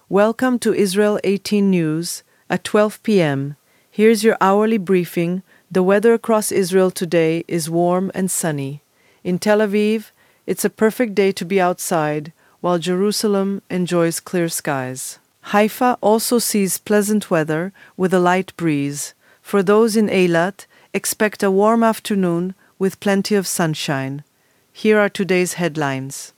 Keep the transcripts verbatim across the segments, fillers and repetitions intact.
Welcome to Israel eighteen News at twelve p m Here's your hourly briefing. The weather across Israel today is warm and sunny. In Tel Aviv, it's a perfect day to be outside, while Jerusalem enjoys clear skies. Haifa also sees pleasant weather with a light breeze. For those in Eilat, expect a warm afternoon with plenty of sunshine. Here are today's headlines.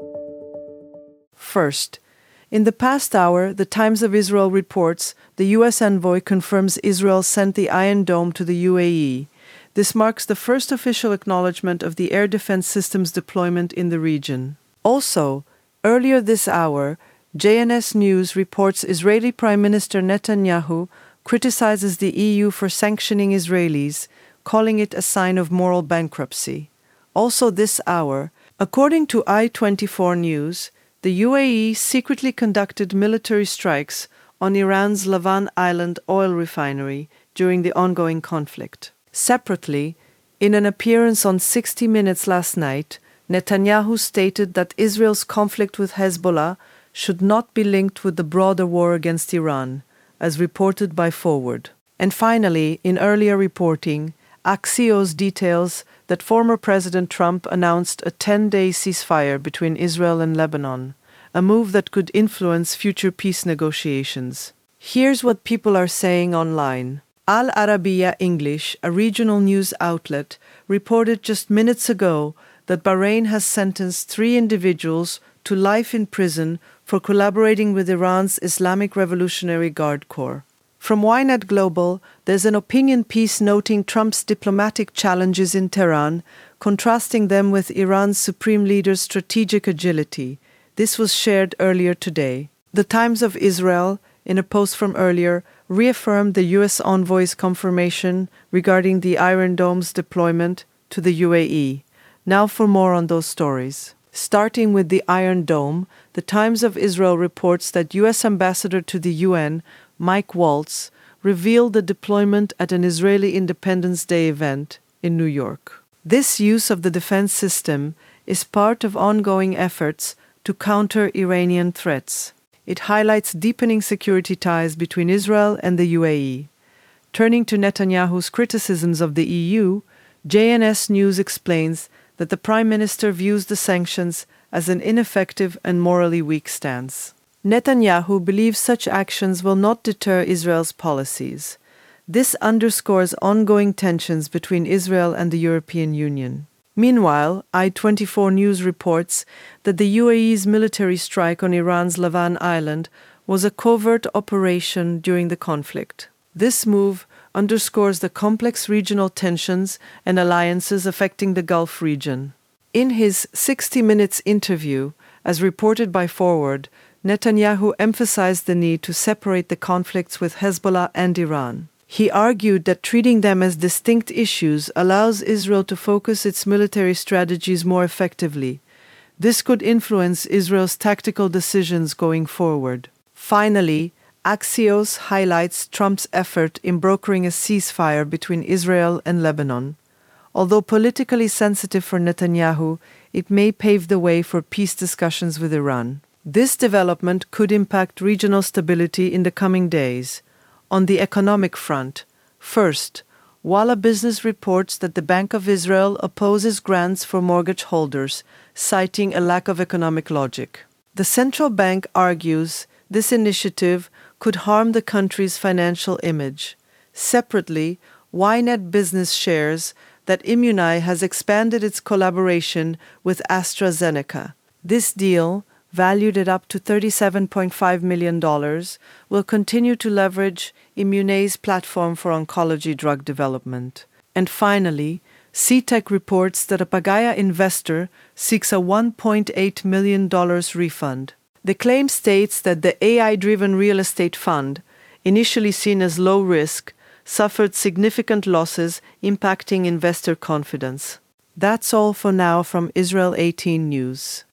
First, in the past hour, the Times of Israel reports the U S envoy confirms Israel sent the Iron Dome to the U A E. This marks the first official acknowledgement of the air defense system's deployment in the region. Also, earlier this hour, J N S News reports Israeli Prime Minister Netanyahu criticizes the E U for sanctioning Israelis, calling it a sign of moral bankruptcy. Also this hour, according to I twenty-four News, the U A E secretly conducted military strikes on Iran's Lavan Island oil refinery during the ongoing conflict. Separately, in an appearance on sixty minutes last night, Netanyahu stated that Israel's conflict with Hezbollah should not be linked with the broader war against Iran, as reported by Forward. And finally, in earlier reporting, Axios details that former President Trump announced a ten-day ceasefire between Israel and Lebanon, a move that could influence future peace negotiations. Here's what people are saying online. Al Arabiya English, a regional news outlet, reported just minutes ago that Bahrain has sentenced three individuals to life in prison for collaborating with Iran's Islamic Revolutionary Guard Corps. From Ynet Global, there's an opinion piece noting Trump's diplomatic challenges in Tehran, contrasting them with Iran's supreme leader's strategic agility. This was shared earlier today. The Times of Israel, in a post from earlier, reaffirmed the U S envoy's confirmation regarding the Iron Dome's deployment to the U A E. Now for more on those stories. Starting with the Iron Dome, the Times of Israel reports that U S Ambassador to the U N, Mike Waltz, revealed the deployment at an Israeli Independence Day event in New York. This use of the defense system is part of ongoing efforts to counter Iranian threats. It highlights deepening security ties between Israel and the U A E. Turning to Netanyahu's criticisms of the E U, J N S News explains that the Prime Minister views the sanctions as an ineffective and morally weak stance. Netanyahu believes such actions will not deter Israel's policies. This underscores ongoing tensions between Israel and the European Union. Meanwhile, I twenty-four News reports that the U A E's military strike on Iran's Lavan Island was a covert operation during the conflict. This move underscores the complex regional tensions and alliances affecting the Gulf region. In his sixty minutes interview, as reported by Forward, Netanyahu emphasized the need to separate the conflicts with Hezbollah and Iran. He argued that treating them as distinct issues allows Israel to focus its military strategies more effectively. This could influence Israel's tactical decisions going forward. Finally, Axios highlights Trump's effort in brokering a ceasefire between Israel and Lebanon. Although politically sensitive for Netanyahu, it may pave the way for peace discussions with Iran. This development could impact regional stability in the coming days. On the economic front, first, Walla Business reports that the Bank of Israel opposes grants for mortgage holders, citing a lack of economic logic. The central bank argues this initiative could harm the country's financial image. Separately, Ynet Business shares that Immunai has expanded its collaboration with AstraZeneca. This deal, valued at up to thirty-seven point five million dollars, will continue to leverage Immunai's platform for oncology drug development. And finally, C-Tech reports that a Pagaya investor seeks a one point eight million dollars refund. The claim states that the A I-driven real estate fund, initially seen as low risk, suffered significant losses, impacting investor confidence. That's all for now from Israel eighteen News.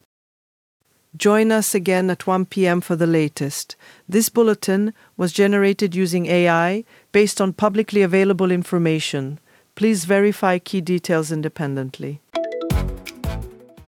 Join us again at one p m for the latest. This bulletin was generated using A I based on publicly available information. Please verify key details independently.